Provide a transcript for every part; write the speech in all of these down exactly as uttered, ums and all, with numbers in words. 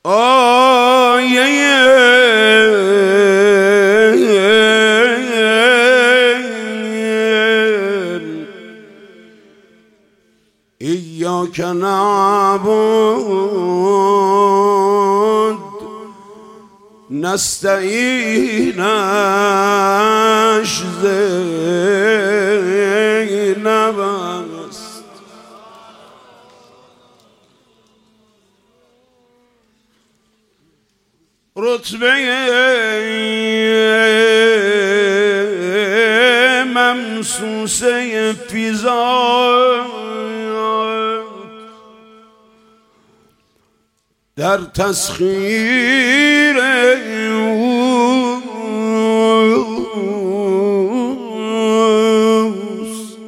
آیه ایاک نعبد نستعینش زینب است. رتبه ممسوسه فیضا در تسخیر اوست.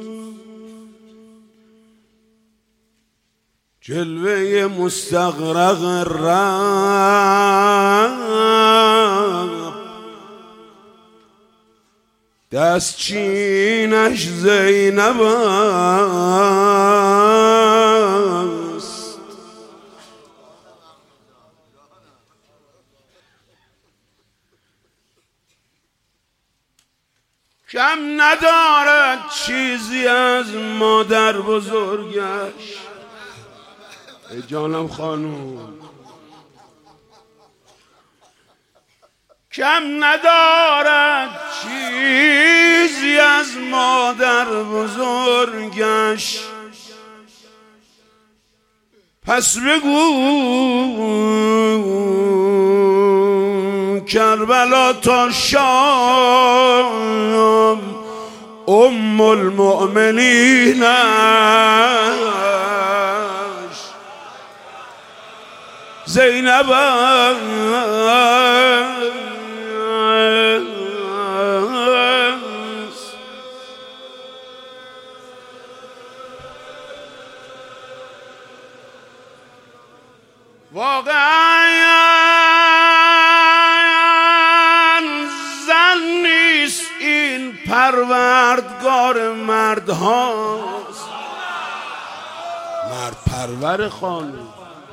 جلوه مستغرق رب دست چینش زینب است. کم ندارد چیزی از مادر بزرگش. ای جانم خانوم کم ندارد چیزی از مادر بزرگش. پس بگو کربلا تا شام ام المؤمنینش زینب است. واقعا زن نیست این پروردگار مرد هاست. مرد پرور خانم.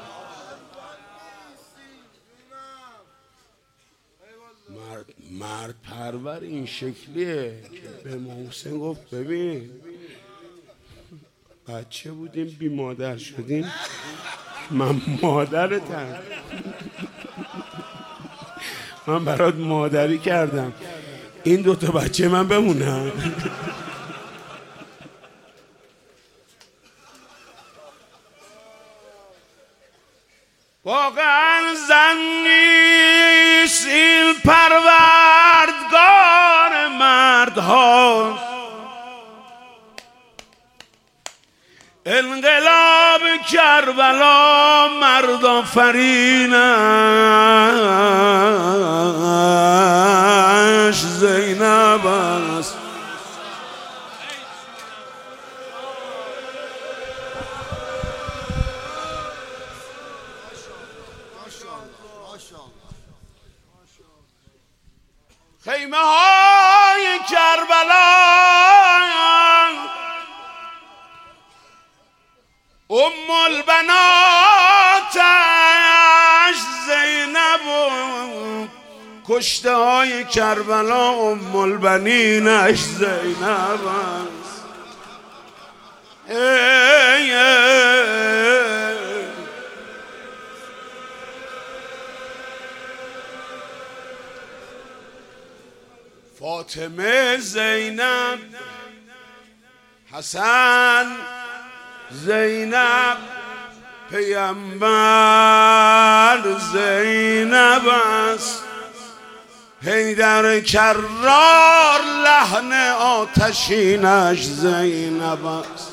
مرد, مرد پرور این شکلیه که به محسن گفت ببین بچه بودیم بی مادر شدیم من مادرتم، من برات مادری کردم، این دوتا بچه من بمونن. واقعا زن نیست این پروردگار مردها. انقلاب کربلا مرد آفرینش زینب است. خیمه های کربلا ام البناتش زینب و کشته های کربلا ام البنینش زینب است. ای ای فاطمه زینب حسن زینب پیامبر زینب است. حیدر کرار لحن آتشینش زینب است.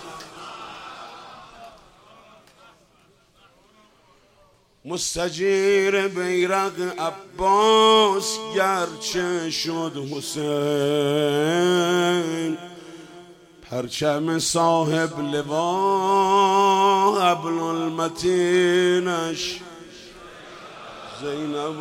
مستجیر بیرق عباس گرچه شد حسین، پرچم صاحب لوا حبل المتینش زینب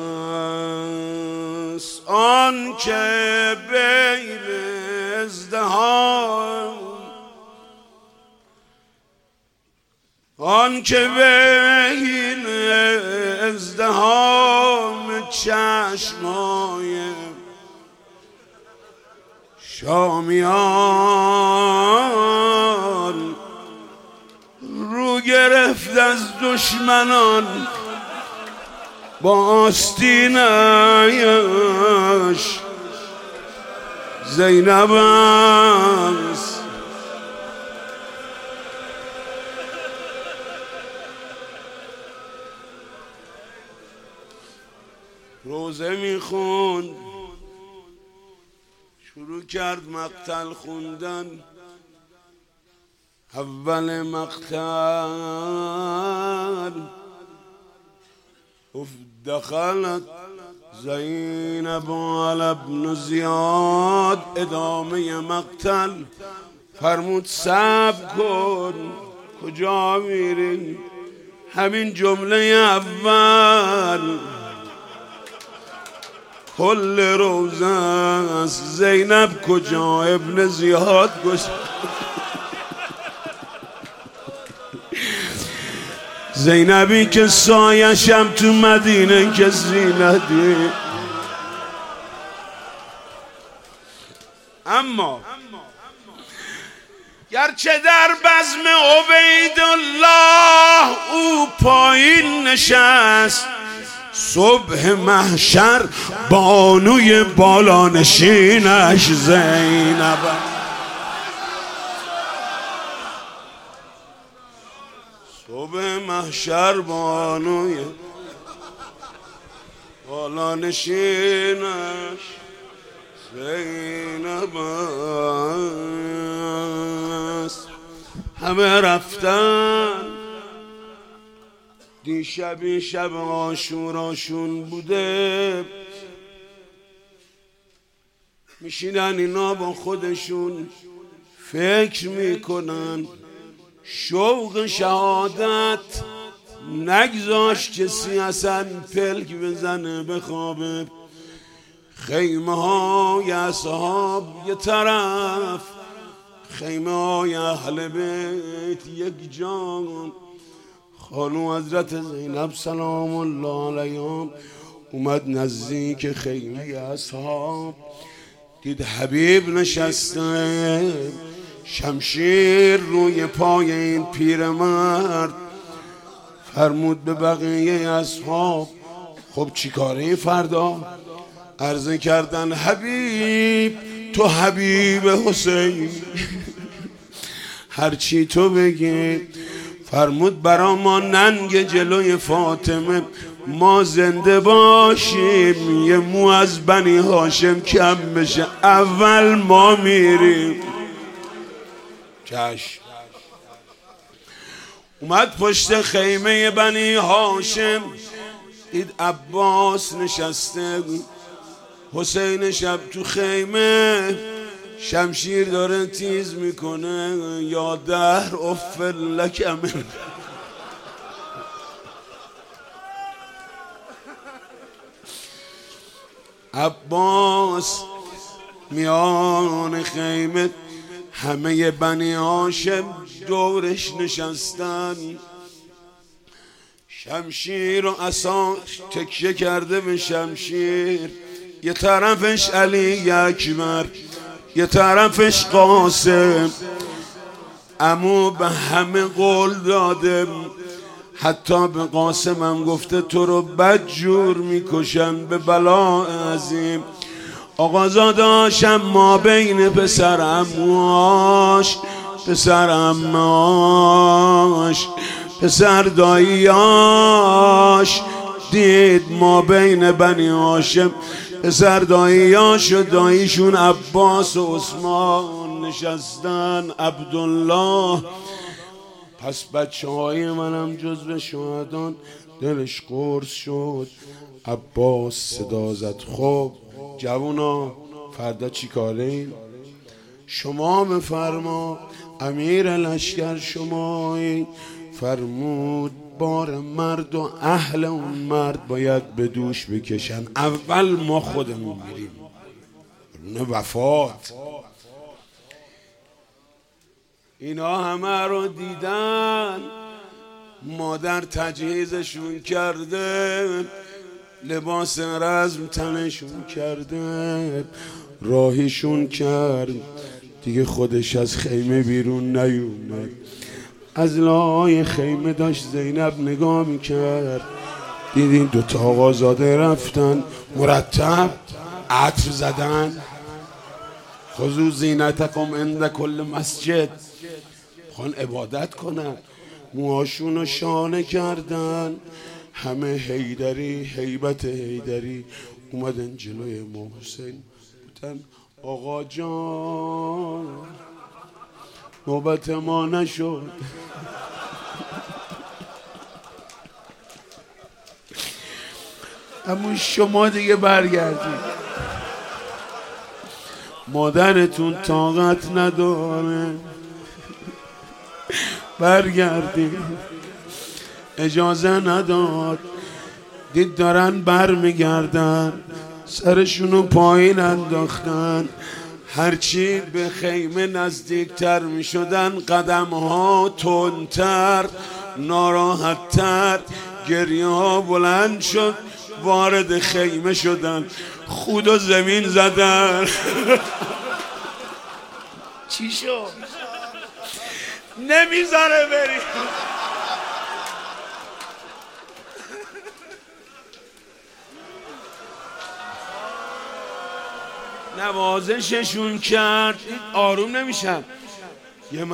است. آن که بین ازدهام آن که بین ازدحام چشمای شامیان رو گرفت از دشمنان با آستینش زینب است. روزه میخوند، شروع کرد مقتل خوندن. اول مقتل دخلت زینب علی ابن زیاد. ادامه مقتل فرمود صبر کن، کجا میری؟ همین جمله اول کل روزه است. زینب کجا؟ ابن زیاد گوش زینبی که سایشم تو مدینه کسی ندید. اما گرچه در بزم عبیدالله او پایین نشست، صبح محشر بانوی بالانشینش زینب. صبح محشر بانوی بالانشینش زینب است. همه رفتن. دیشب شب عاشوراشون بوده، میشینن اینا با خودشون فکر میکنن. شوق شهادت نگذاشت کسی اصلا پلک بزنه بخوابه. خیمه های اصحاب یه طرف، خیمه های اهل بیت یک جا. خانو حضرت زینب سلام الله علیها اومد نزدیک خیمه اصحاب، دید حبیب نشسته، شمشیر روی پای این پیرمرد. فرمود به بقیه اصحاب خب چی کاره فردا؟ عرض کردن حبیب تو حبیب حسین هرچی تو بگی. فرمود برا ما ننگ جلوی فاطمه، ما زنده باشیم یه مو از بنی هاشم کم بشه، اول ما میریم. چشم. اومد پشت خیمه بنی هاشم، دید عباس نشسته، حسین شب تو خیمه شمشیر داره تیز میکنه. یا دهر افل لکم. عباس میان خیمه، همه بنی هاشم دورش نشستن، شمشیر و عصا تکیه کرده به شمشیر. یه طرفش علی اکبر، یه طرفش قاسم. عمو به همه قول داده، حتی به قاسم هم گفته تو رو بدجور میکشن به بلا عظیم. آقازاداشم ما بین پسر عموهاش، پسر عماش، پسر داییاش، دید ما بین بنی هاشم پسر داییاش و داییشون عباس و عثمان نشستن. عبدالله پس بچه های منم جزو شهدان دلش قرص شد. عباس صدا زد خب جوونا فردا چی کاره این؟ شما بفرما امیر لشکر شمایی. فرمود بار مرد و اهل اون مرد باید به دوش بکشن، اول ما خودمون میریم. نه وفات. اینا همه رو دیدن، مادر تجهیزشون کرده، لباس رزم تنشون کرده، راهیشون کرد دیگه. خودش از خیمه بیرون نیومد. از لای خیمه داشت زینب نگاه میکرد، دیدین دوتا آقازاده رفتن مرتب عطر زدن، خذوا زینتکم عند کل مسجد، خوان عبادت کنن، موهاشون رو شانه کردن، همه حیدری، هیبت حیدری. اومدن جلوی امام حسین بودن آقا جان نوبت ما نشد. اما شما دیگه برگردید، مادرتون طاقت نداره، برگردید. اجازه نداد. دید دارن بر میگردن، سرشونو پایین انداختن. هرچی به خیمه نزدیکتر میشدن قدمها تندتر، ناراحتتر، گریه ها بلند شد. وارد خیمه شدن، خود و زمین زدن. چی شد؟ نمیذاره بری. نوازششون کرد، آروم نمیشن. یه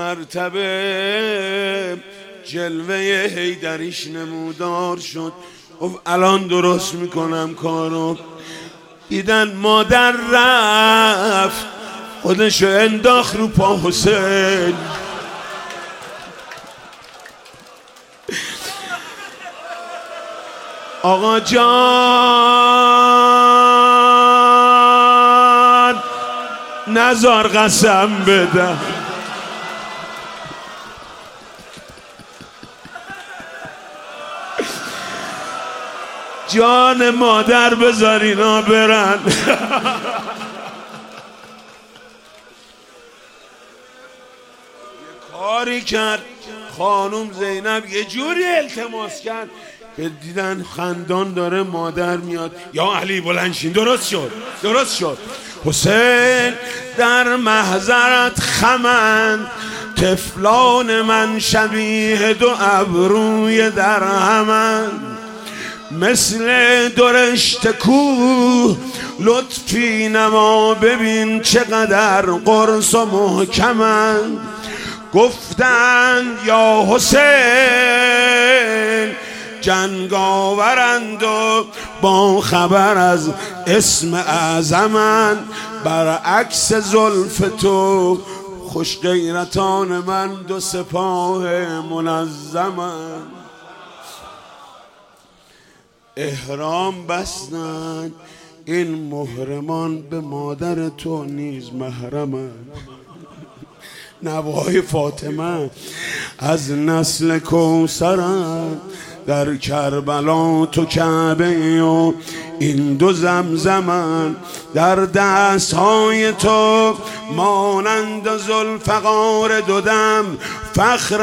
مرتبه جلوه حیدریش نمودار شد، گفت الان درست میکنم کارو. دیدن مادر رفت، خودشو انداخت رو پا حسین. آقا جان نزار قسم بدم، جان مادر بذار اینا برن. کاری کرد خانم زینب، یه جوری التماس کرد که دیدن خندان داره مادر میاد. یا علی بلند شین، درست شد درست شد. حسین در محضرت خمند، طفلان من شبیه دو ابروی در همند، مثل درشت کوه لطفی نما، ببین چقدر قرص و محکمند. گفتند یا حسین جنگاورند و با خبر از اسم اعظمند، برعکس زلف تو خوش غیرتان من دو سپاه منظمند. احرام بستند این محرمان، به مادر تو نیز محرمند. نوای فاطمه از نسل کوثرند، در کربلا تو کعبه و این دو زمزمن، در دست های تو مانند ذوالفقار دو دم فخر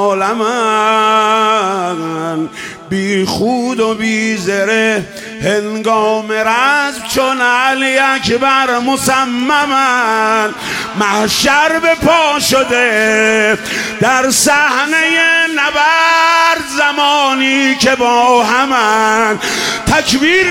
عالمن. بی خود و بی زره هنگام رزم چون علی اکبر مصممن. محشر به پا شده در صحنه نبرد، زمانی که با همن تکبیر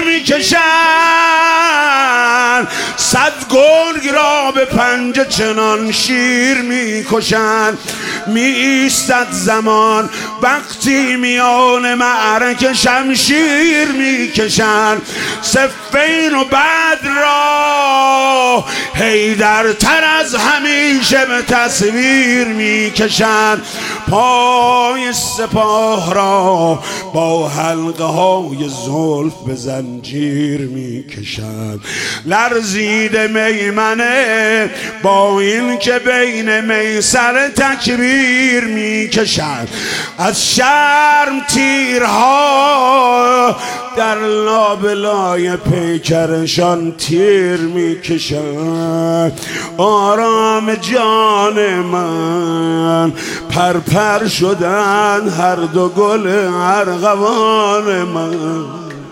میکشن، صد گرگ را به پنجه چنان شیر میکشن. می ایستد زمان وقتی میان معرکه شمشیر میکشن، صفین و بدر را حیدرتر از همیشه به تصویر میکشن. پای سپاه را با حلقه های زلف به زنجیر میکشن. لرزید میمنه با این که بین میسر تکبیر میکشن. از شرم تیرها در بر لابلای پیکرشان تیر میکشند. آرام جان من پرپر شدن هر دو گل ارغوان من.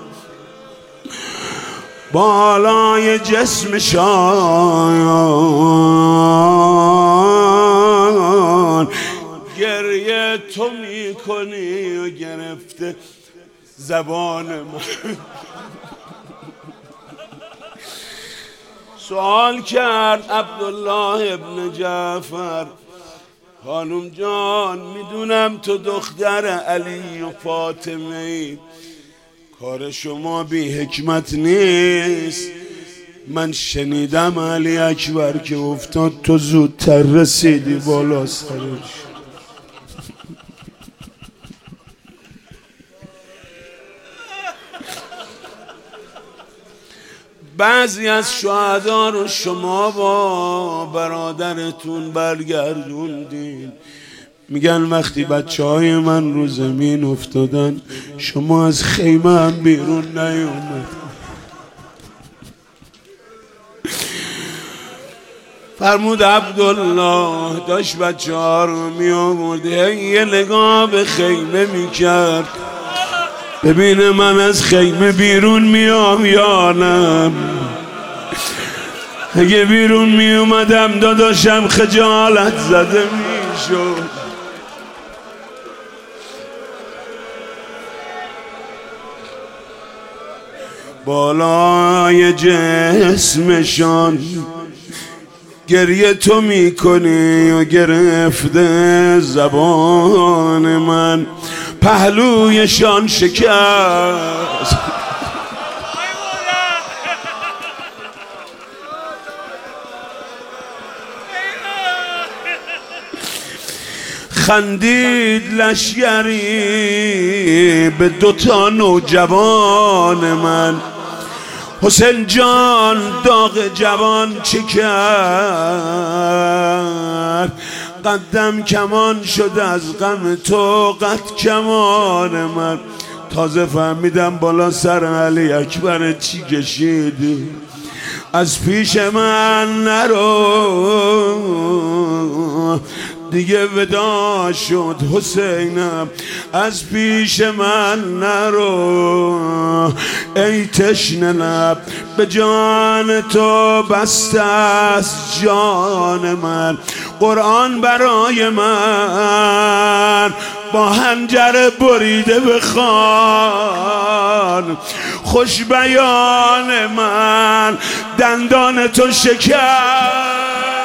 بالای جسمشان گریه تو میکنی و گرفته زبان من. سوال کرد عبدالله ابن جعفر خانم جان میدونم تو دختر علی و فاطمه ای، کار شما بی حکمت نیست. من شنیدم علی اکبر که افتاد تو زودتر رسیدی بالا سرش. بعضی از شهدا رو شما با برادرتون برگردوندین. میگن وقتی بچه های من رو زمین افتادن شما از خیمه هم بیرون نیومد. فرمود عبدالله داشت بچه ها رو می آورده یه نگاه به خیمه میکرد ببینه من از خیمه بیرون میام یا نه. اگه بیرون می اومدم داداشم خجالت زده میشد. بالای جسمشان گریه تو میکنی و گرفته زبان من. پهلویشان شکست خندید لشگری به دوتا نوجوان من. حسین جان داغ جوان چه کرد؟ قدم کمان شد از غم تو قد کمان من. تازه فهمیدم بالا سر علی اکبر چی کشید. از پیش من نرو دیگه ودا شد حسینم. از پیش من نرو ای تشنه لب به جان تو بسته است جان من. قرآن برای من با حنجره بریده بخوان. خوش بیان من دندان تو شکر.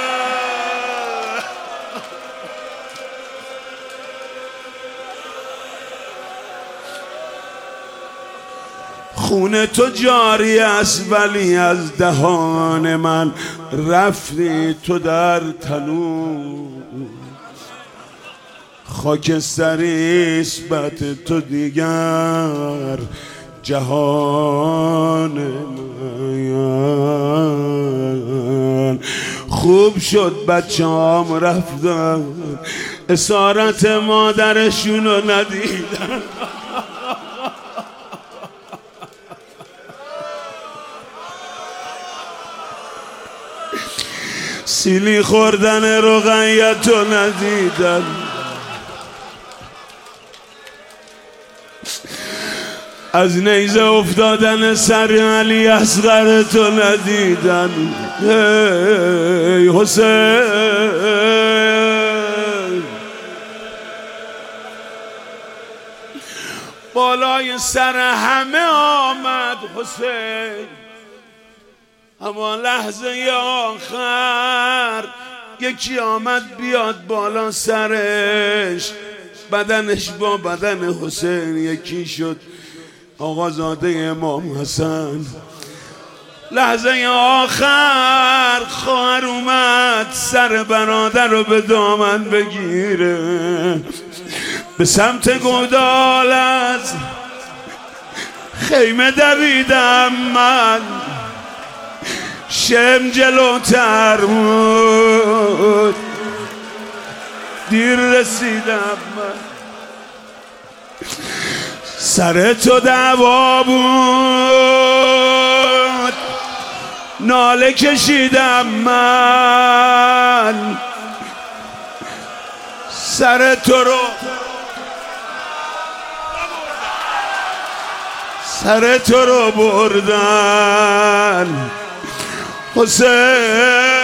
خون تو جاری است ولی از دهان من رفتی تو در تنور. خاکستری نسبت تو دیگر جهان من. خوب شد بچه هم رفتن اسارت مادرشون رو ندیدن. سیلی خوردن رقیت رو ندیدن. از نیزه افتادن سر علی اصغر تو ندیدن. ای حسین بالای سر همه آمد حسین. اما لحظه آخر یکی آمد بیاد بالا سرش. بدنش با بدن حسین یکی شد. آقازاده امام حسن. لحظه آخر خواهر اومد سر برادر رو به دامن بگیره. به سمت گودال از خیمه دویدم من. شم جلوتر بود دیر رسیدم من. سر تو دعوا بود ناله کشیدم من، سر تو رو سر تو رو بردن حسین.